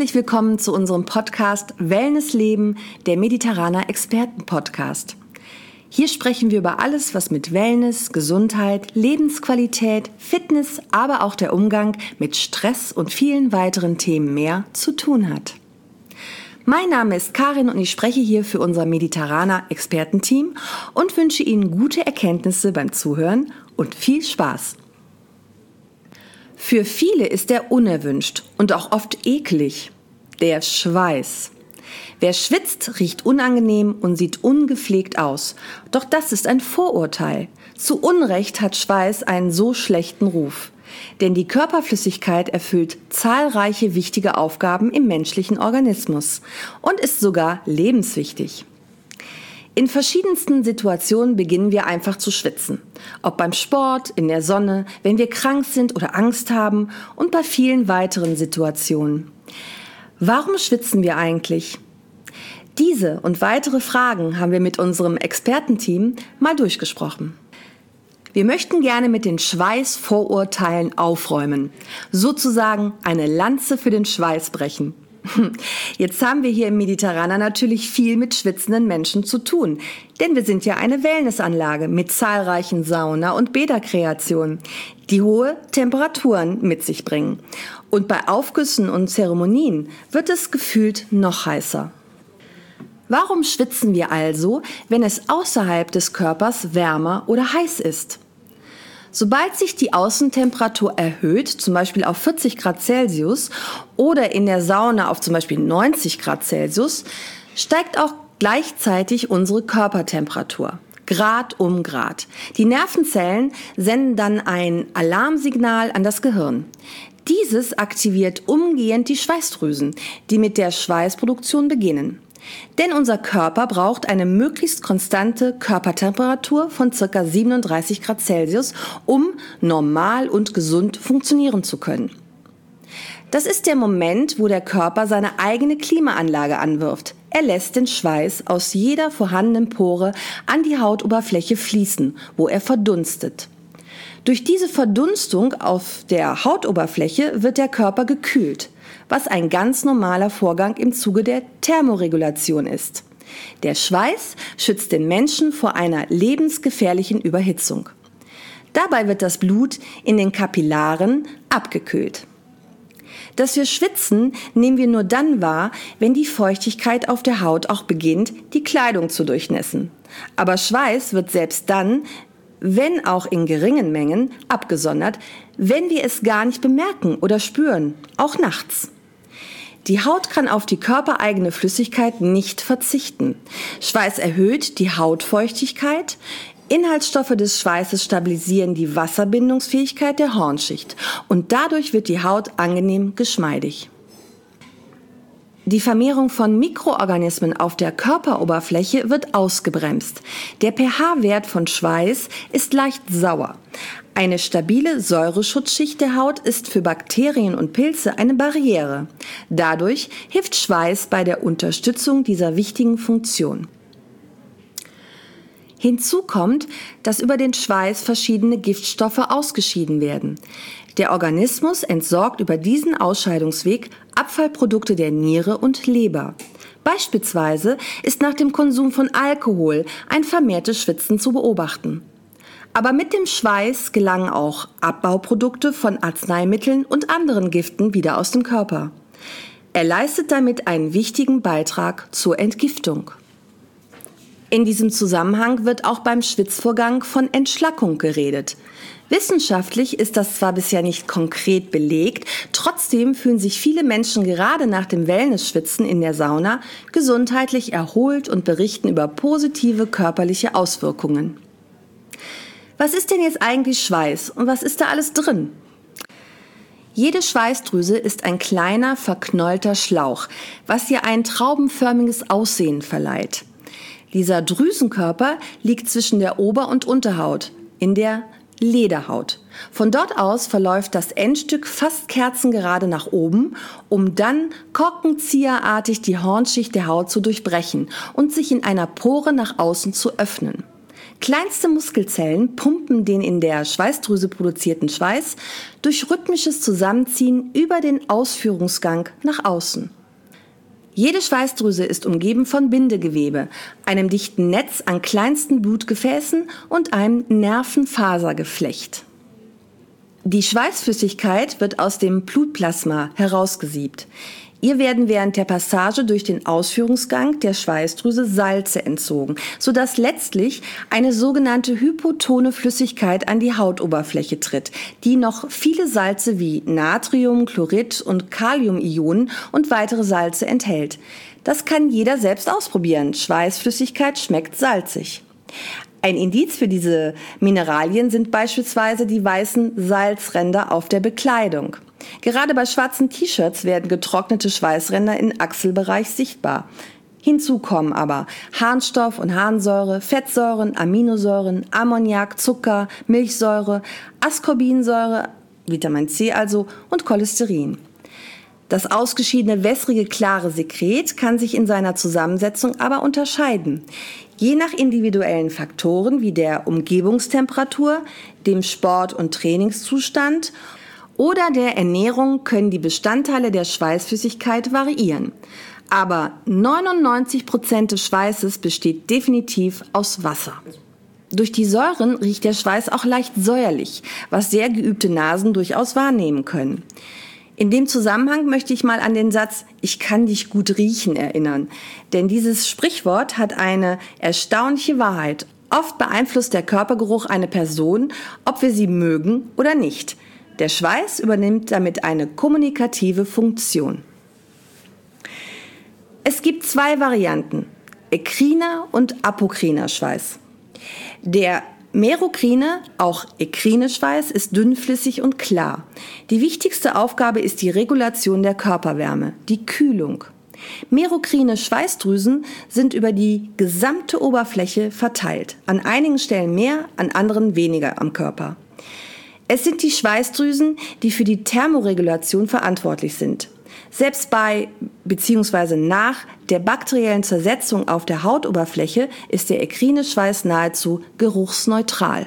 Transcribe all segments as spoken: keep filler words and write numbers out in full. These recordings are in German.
Herzlich willkommen zu unserem Podcast Wellness Leben, der Mediterraner Experten-Podcast. Hier sprechen wir über alles, was mit Wellness, Gesundheit, Lebensqualität, Fitness, aber auch der Umgang mit Stress und vielen weiteren Themen mehr zu tun hat. Mein Name ist Karin und ich spreche hier für unser Mediterraner Expertenteam und wünsche Ihnen gute Erkenntnisse beim Zuhören und viel Spaß. Für viele ist er unerwünscht und auch oft eklig, der Schweiß. Wer schwitzt, riecht unangenehm und sieht ungepflegt aus. Doch das ist ein Vorurteil. Zu Unrecht hat Schweiß einen so schlechten Ruf. Denn die Körperflüssigkeit erfüllt zahlreiche wichtige Aufgaben im menschlichen Organismus und ist sogar lebenswichtig. In verschiedensten Situationen beginnen wir einfach zu schwitzen. Ob beim Sport, in der Sonne, wenn wir krank sind oder Angst haben und bei vielen weiteren Situationen. Warum schwitzen wir eigentlich? Diese und weitere Fragen haben wir mit unserem Expertenteam mal durchgesprochen. Wir möchten gerne mit den Schweißvorurteilen aufräumen, sozusagen eine Lanze für den Schweiß brechen. Jetzt haben wir hier im Mediterraner natürlich viel mit schwitzenden Menschen zu tun, denn wir sind ja eine Wellnessanlage mit zahlreichen Sauna- und Bäderkreationen, die hohe Temperaturen mit sich bringen. Und bei Aufgüssen und Zeremonien wird es gefühlt noch heißer. Warum schwitzen wir also, wenn es außerhalb des Körpers wärmer oder heiß ist? Sobald sich die Außentemperatur erhöht, zum Beispiel auf vierzig Grad Celsius oder in der Sauna auf zum Beispiel neunzig Grad Celsius, steigt auch gleichzeitig unsere Körpertemperatur, Grad um Grad. Die Nervenzellen senden dann ein Alarmsignal an das Gehirn. Dieses aktiviert umgehend die Schweißdrüsen, die mit der Schweißproduktion beginnen. Denn unser Körper braucht eine möglichst konstante Körpertemperatur von ca. siebenunddreißig Grad Celsius, um normal und gesund funktionieren zu können. Das ist der Moment, wo der Körper seine eigene Klimaanlage anwirft. Er lässt den Schweiß aus jeder vorhandenen Pore an die Hautoberfläche fließen, wo er verdunstet. Durch diese Verdunstung auf der Hautoberfläche wird der Körper gekühlt, was ein ganz normaler Vorgang im Zuge der Thermoregulation ist. Der Schweiß schützt den Menschen vor einer lebensgefährlichen Überhitzung. Dabei wird das Blut in den Kapillaren abgekühlt. Dass wir schwitzen, nehmen wir nur dann wahr, wenn die Feuchtigkeit auf der Haut auch beginnt, die Kleidung zu durchnässen. Aber Schweiß wird selbst dann, wenn auch in geringen Mengen, abgesondert, wenn wir es gar nicht bemerken oder spüren, auch nachts. Die Haut kann auf die körpereigene Flüssigkeit nicht verzichten. Schweiß erhöht die Hautfeuchtigkeit. Inhaltsstoffe des Schweißes stabilisieren die Wasserbindungsfähigkeit der Hornschicht und dadurch wird die Haut angenehm geschmeidig. Die Vermehrung von Mikroorganismen auf der Körperoberfläche wird ausgebremst. Der pH-Wert von Schweiß ist leicht sauer. Eine stabile Säureschutzschicht der Haut ist für Bakterien und Pilze eine Barriere. Dadurch hilft Schweiß bei der Unterstützung dieser wichtigen Funktion. Hinzu kommt, dass über den Schweiß verschiedene Giftstoffe ausgeschieden werden. Der Organismus entsorgt über diesen Ausscheidungsweg Abfallprodukte der Niere und Leber. Beispielsweise ist nach dem Konsum von Alkohol ein vermehrtes Schwitzen zu beobachten. Aber mit dem Schweiß gelangen auch Abbauprodukte von Arzneimitteln und anderen Giften wieder aus dem Körper. Er leistet damit einen wichtigen Beitrag zur Entgiftung. In diesem Zusammenhang wird auch beim Schwitzvorgang von Entschlackung geredet. Wissenschaftlich ist das zwar bisher nicht konkret belegt, trotzdem fühlen sich viele Menschen gerade nach dem Wellness-Schwitzen in der Sauna gesundheitlich erholt und berichten über positive körperliche Auswirkungen. Was ist denn jetzt eigentlich Schweiß und was ist da alles drin? Jede Schweißdrüse ist ein kleiner, verknollter Schlauch, was ihr ein traubenförmiges Aussehen verleiht. Dieser Drüsenkörper liegt zwischen der Ober- und Unterhaut, in der Lederhaut. Von dort aus verläuft das Endstück fast kerzengerade nach oben, um dann korkenzieherartig die Hornschicht der Haut zu durchbrechen und sich in einer Pore nach außen zu öffnen. Kleinste Muskelzellen pumpen den in der Schweißdrüse produzierten Schweiß durch rhythmisches Zusammenziehen über den Ausführungsgang nach außen. Jede Schweißdrüse ist umgeben von Bindegewebe, einem dichten Netz an kleinsten Blutgefäßen und einem Nervenfasergeflecht. Die Schweißflüssigkeit wird aus dem Blutplasma herausgesiebt. Ihr werden während der Passage durch den Ausführungsgang der Schweißdrüse Salze entzogen, sodass letztlich eine sogenannte hypotone Flüssigkeit an die Hautoberfläche tritt, die noch viele Salze wie Natrium, Chlorid und Kaliumionen und weitere Salze enthält. Das kann jeder selbst ausprobieren. Schweißflüssigkeit schmeckt salzig. Ein Indiz für diese Mineralien sind beispielsweise die weißen Salzränder auf der Bekleidung. Gerade bei schwarzen T-Shirts werden getrocknete Schweißränder im Achselbereich sichtbar. Hinzu kommen aber Harnstoff und Harnsäure, Fettsäuren, Aminosäuren, Ammoniak, Zucker, Milchsäure, Ascorbinsäure, Vitamin C also und Cholesterin. Das ausgeschiedene wässrige klare Sekret kann sich in seiner Zusammensetzung aber unterscheiden. Je nach individuellen Faktoren wie der Umgebungstemperatur, dem Sport- und Trainingszustand oder der Ernährung können die Bestandteile der Schweißflüssigkeit variieren. Aber neunundneunzig Prozent des Schweißes besteht definitiv aus Wasser. Durch die Säuren riecht der Schweiß auch leicht säuerlich, was sehr geübte Nasen durchaus wahrnehmen können. In dem Zusammenhang möchte ich mal an den Satz „Ich kann dich gut riechen" erinnern. Denn dieses Sprichwort hat eine erstaunliche Wahrheit. Oft beeinflusst der Körpergeruch eine Person, ob wir sie mögen oder nicht. Der Schweiß übernimmt damit eine kommunikative Funktion. Es gibt zwei Varianten, ekriner und apokriner Schweiß. Der merokrine, auch ekrine Schweiß, ist dünnflüssig und klar. Die wichtigste Aufgabe ist die Regulation der Körperwärme, die Kühlung. Merokrine Schweißdrüsen sind über die gesamte Oberfläche verteilt, an einigen Stellen mehr, an anderen weniger am Körper. Es sind die Schweißdrüsen, die für die Thermoregulation verantwortlich sind. Selbst bei bzw. nach der bakteriellen Zersetzung auf der Hautoberfläche ist der ekrine Schweiß nahezu geruchsneutral.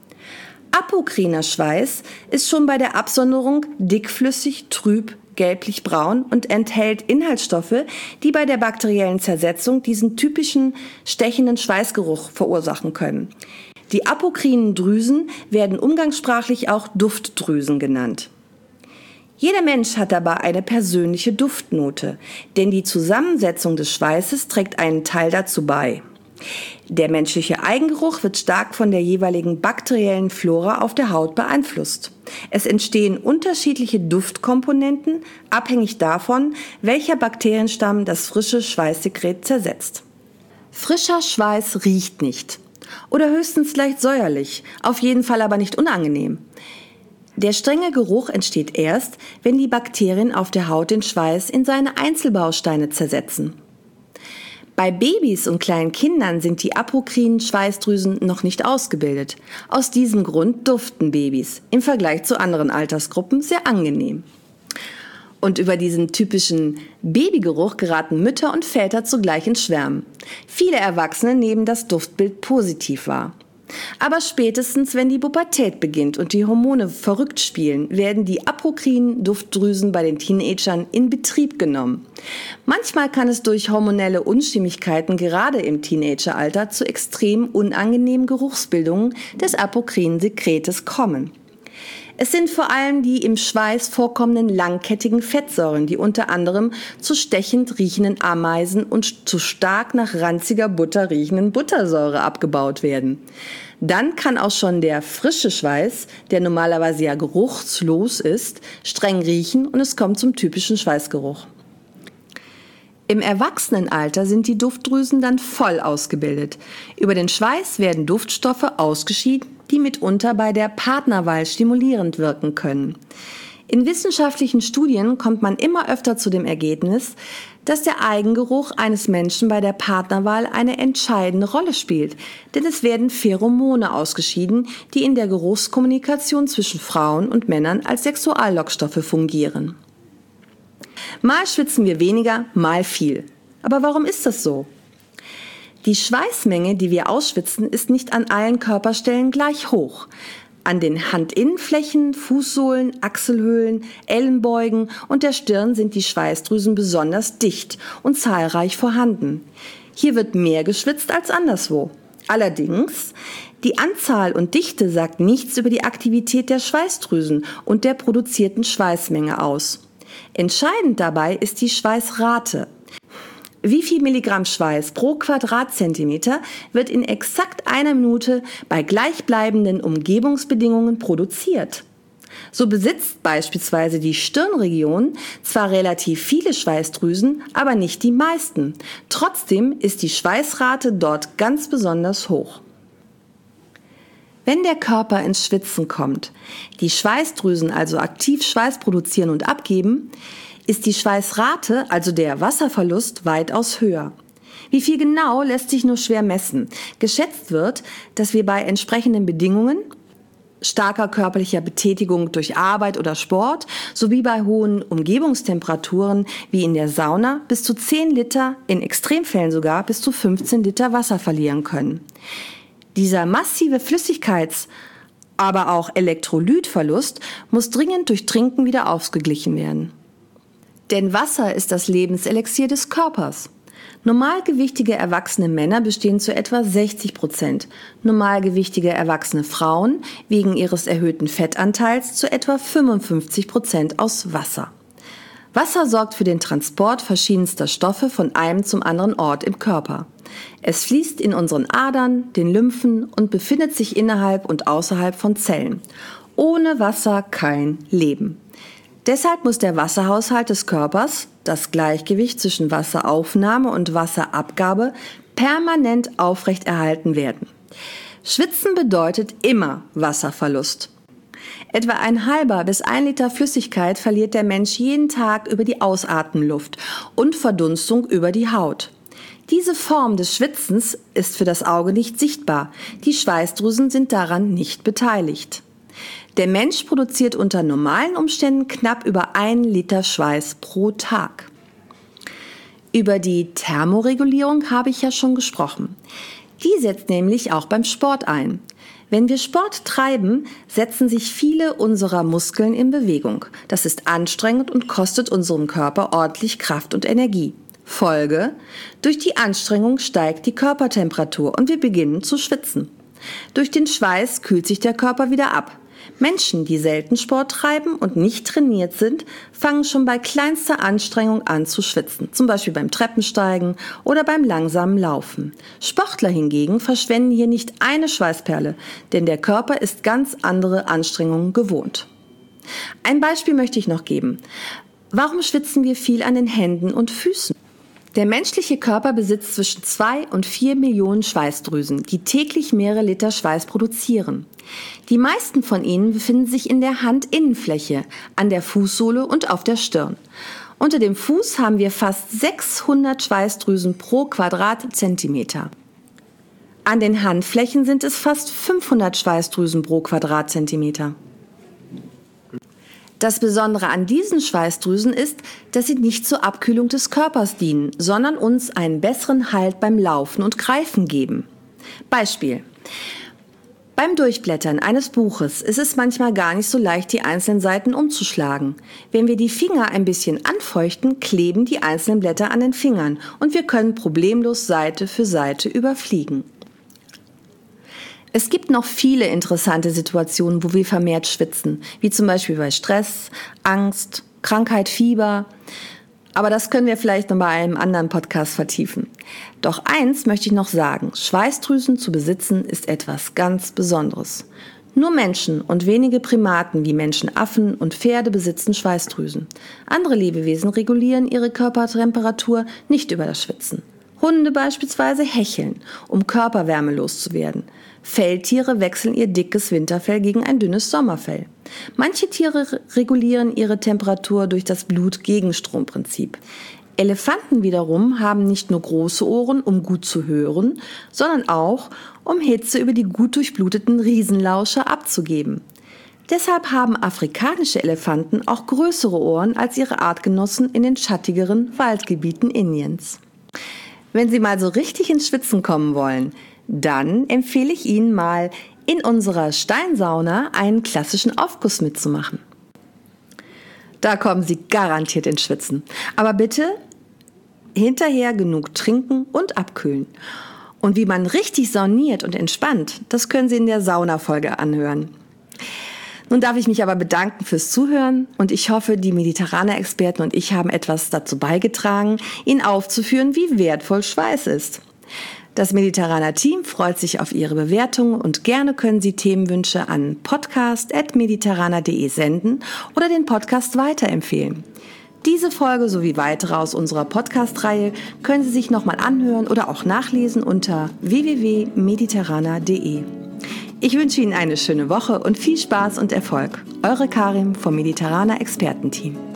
Apokriner Schweiß ist schon bei der Absonderung dickflüssig, trüb, gelblich-braun und enthält Inhaltsstoffe, die bei der bakteriellen Zersetzung diesen typischen stechenden Schweißgeruch verursachen können. Die apokrinen Drüsen werden umgangssprachlich auch Duftdrüsen genannt. Jeder Mensch hat dabei eine persönliche Duftnote, denn die Zusammensetzung des Schweißes trägt einen Teil dazu bei. Der menschliche Eigengeruch wird stark von der jeweiligen bakteriellen Flora auf der Haut beeinflusst. Es entstehen unterschiedliche Duftkomponenten, abhängig davon, welcher Bakterienstamm das frische Schweißsekret zersetzt. Frischer Schweiß riecht nicht. Oder höchstens leicht säuerlich, auf jeden Fall aber nicht unangenehm. Der strenge Geruch entsteht erst, wenn die Bakterien auf der Haut den Schweiß in seine Einzelbausteine zersetzen. Bei Babys und kleinen Kindern sind die apokrinen Schweißdrüsen noch nicht ausgebildet. Aus diesem Grund duften Babys im Vergleich zu anderen Altersgruppen sehr angenehm. Und über diesen typischen Babygeruch geraten Mütter und Väter zugleich ins Schwärmen. Viele Erwachsene nehmen das Duftbild positiv wahr. Aber spätestens, wenn die Pubertät beginnt und die Hormone verrückt spielen, werden die apokrinen Duftdrüsen bei den Teenagern in Betrieb genommen. Manchmal kann es durch hormonelle Unstimmigkeiten gerade im Teenageralter zu extrem unangenehmen Geruchsbildungen des apokrinen Sekretes kommen. Es sind vor allem die im Schweiß vorkommenden langkettigen Fettsäuren, die unter anderem zu stechend riechenden Ameisen und zu stark nach ranziger Butter riechenden Buttersäure abgebaut werden. Dann kann auch schon der frische Schweiß, der normalerweise ja geruchslos ist, streng riechen und es kommt zum typischen Schweißgeruch. Im Erwachsenenalter sind die Duftdrüsen dann voll ausgebildet. Über den Schweiß werden Duftstoffe ausgeschieden, die mitunter bei der Partnerwahl stimulierend wirken können. In wissenschaftlichen Studien kommt man immer öfter zu dem Ergebnis, dass der Eigengeruch eines Menschen bei der Partnerwahl eine entscheidende Rolle spielt, denn es werden Pheromone ausgeschieden, die in der Geruchskommunikation zwischen Frauen und Männern als Sexuallockstoffe fungieren. Mal schwitzen wir weniger, mal viel. Aber warum ist das so? Die Schweißmenge, die wir ausschwitzen, ist nicht an allen Körperstellen gleich hoch. An den Handinnenflächen, Fußsohlen, Achselhöhlen, Ellenbeugen und der Stirn sind die Schweißdrüsen besonders dicht und zahlreich vorhanden. Hier wird mehr geschwitzt als anderswo. Allerdings, die Anzahl und Dichte sagt nichts über die Aktivität der Schweißdrüsen und der produzierten Schweißmenge aus. Entscheidend dabei ist die Schweißrate. Wie viel Milligramm Schweiß pro Quadratzentimeter wird in exakt einer Minute bei gleichbleibenden Umgebungsbedingungen produziert? So besitzt beispielsweise die Stirnregion zwar relativ viele Schweißdrüsen, aber nicht die meisten. Trotzdem ist die Schweißrate dort ganz besonders hoch. Wenn der Körper ins Schwitzen kommt, die Schweißdrüsen also aktiv Schweiß produzieren und abgeben, ist die Schweißrate, also der Wasserverlust, weitaus höher. Wie viel genau, lässt sich nur schwer messen. Geschätzt wird, dass wir bei entsprechenden Bedingungen, starker körperlicher Betätigung durch Arbeit oder Sport, sowie bei hohen Umgebungstemperaturen wie in der Sauna bis zu zehn Liter, in Extremfällen sogar bis zu fünfzehn Liter Wasser verlieren können. Dieser massive Flüssigkeits-, aber auch Elektrolytverlust muss dringend durch Trinken wieder ausgeglichen werden. Denn Wasser ist das Lebenselixier des Körpers. Normalgewichtige erwachsene Männer bestehen zu etwa sechzig Prozent, normalgewichtige erwachsene Frauen wegen ihres erhöhten Fettanteils zu etwa fünfundfünfzig Prozent aus Wasser. Wasser sorgt für den Transport verschiedenster Stoffe von einem zum anderen Ort im Körper. Es fließt in unseren Adern, den Lymphen und befindet sich innerhalb und außerhalb von Zellen. Ohne Wasser kein Leben. Deshalb muss der Wasserhaushalt des Körpers, das Gleichgewicht zwischen Wasseraufnahme und Wasserabgabe, permanent aufrechterhalten werden. Schwitzen bedeutet immer Wasserverlust. Etwa ein halber bis ein Liter Flüssigkeit verliert der Mensch jeden Tag über die Ausatemluft und Verdunstung über die Haut. Diese Form des Schwitzens ist für das Auge nicht sichtbar. Die Schweißdrüsen sind daran nicht beteiligt. Der Mensch produziert unter normalen Umständen knapp über ein Liter Schweiß pro Tag. Über die Thermoregulierung habe ich ja schon gesprochen. Die setzt nämlich auch beim Sport ein. Wenn wir Sport treiben, setzen sich viele unserer Muskeln in Bewegung. Das ist anstrengend und kostet unserem Körper ordentlich Kraft und Energie. Folge: durch die Anstrengung steigt die Körpertemperatur und wir beginnen zu schwitzen. Durch den Schweiß kühlt sich der Körper wieder ab. Menschen, die selten Sport treiben und nicht trainiert sind, fangen schon bei kleinster Anstrengung an zu schwitzen, zum Beispiel beim Treppensteigen oder beim langsamen Laufen. Sportler hingegen verschwenden hier nicht eine Schweißperle, denn der Körper ist ganz andere Anstrengungen gewohnt. Ein Beispiel möchte ich noch geben. Warum schwitzen wir viel an den Händen und Füßen? Der menschliche Körper besitzt zwischen zwei und vier Millionen Schweißdrüsen, die täglich mehrere Liter Schweiß produzieren. Die meisten von ihnen befinden sich in der Handinnenfläche, an der Fußsohle und auf der Stirn. Unter dem Fuß haben wir fast sechshundert Schweißdrüsen pro Quadratzentimeter. An den Handflächen sind es fast fünfhundert Schweißdrüsen pro Quadratzentimeter. Das Besondere an diesen Schweißdrüsen ist, dass sie nicht zur Abkühlung des Körpers dienen, sondern uns einen besseren Halt beim Laufen und Greifen geben. Beispiel: Beim Durchblättern eines Buches ist es manchmal gar nicht so leicht, die einzelnen Seiten umzuschlagen. Wenn wir die Finger ein bisschen anfeuchten, kleben die einzelnen Blätter an den Fingern und wir können problemlos Seite für Seite überfliegen. Es gibt noch viele interessante Situationen, wo wir vermehrt schwitzen, wie zum Beispiel bei Stress, Angst, Krankheit, Fieber. Aber das können wir vielleicht noch bei einem anderen Podcast vertiefen. Doch eins möchte ich noch sagen: Schweißdrüsen zu besitzen ist etwas ganz Besonderes. Nur Menschen und wenige Primaten wie Menschen, Affen und Pferde besitzen Schweißdrüsen. Andere Lebewesen regulieren ihre Körpertemperatur nicht über das Schwitzen. Hunde beispielsweise hecheln, um Körperwärme loszuwerden. Feldtiere wechseln ihr dickes Winterfell gegen ein dünnes Sommerfell. Manche Tiere regulieren ihre Temperatur durch das Blutgegenstromprinzip. Elefanten wiederum haben nicht nur große Ohren, um gut zu hören, sondern auch, um Hitze über die gut durchbluteten Riesenlauscher abzugeben. Deshalb haben afrikanische Elefanten auch größere Ohren als ihre Artgenossen in den schattigeren Waldgebieten Indiens. Wenn Sie mal so richtig ins Schwitzen kommen wollen, dann empfehle ich Ihnen mal, in unserer Steinsauna einen klassischen Aufguss mitzumachen. Da kommen Sie garantiert ins Schwitzen. Aber bitte hinterher genug trinken und abkühlen. Und wie man richtig sauniert und entspannt, das können Sie in der Sauna-Folge anhören. Nun darf ich mich aber bedanken fürs Zuhören und ich hoffe, die mediterraner Experten und ich haben etwas dazu beigetragen, Ihnen aufzuführen, wie wertvoll Schweiß ist. Das mediterraner Team freut sich auf Ihre Bewertung und gerne können Sie Themenwünsche an podcast at mediterraner punkt de senden oder den Podcast weiterempfehlen. Diese Folge sowie weitere aus unserer Podcast-Reihe können Sie sich nochmal anhören oder auch nachlesen unter w w w punkt mediterraner punkt de. Ich wünsche Ihnen eine schöne Woche und viel Spaß und Erfolg. Eure Karim vom Mediterraner Expertenteam.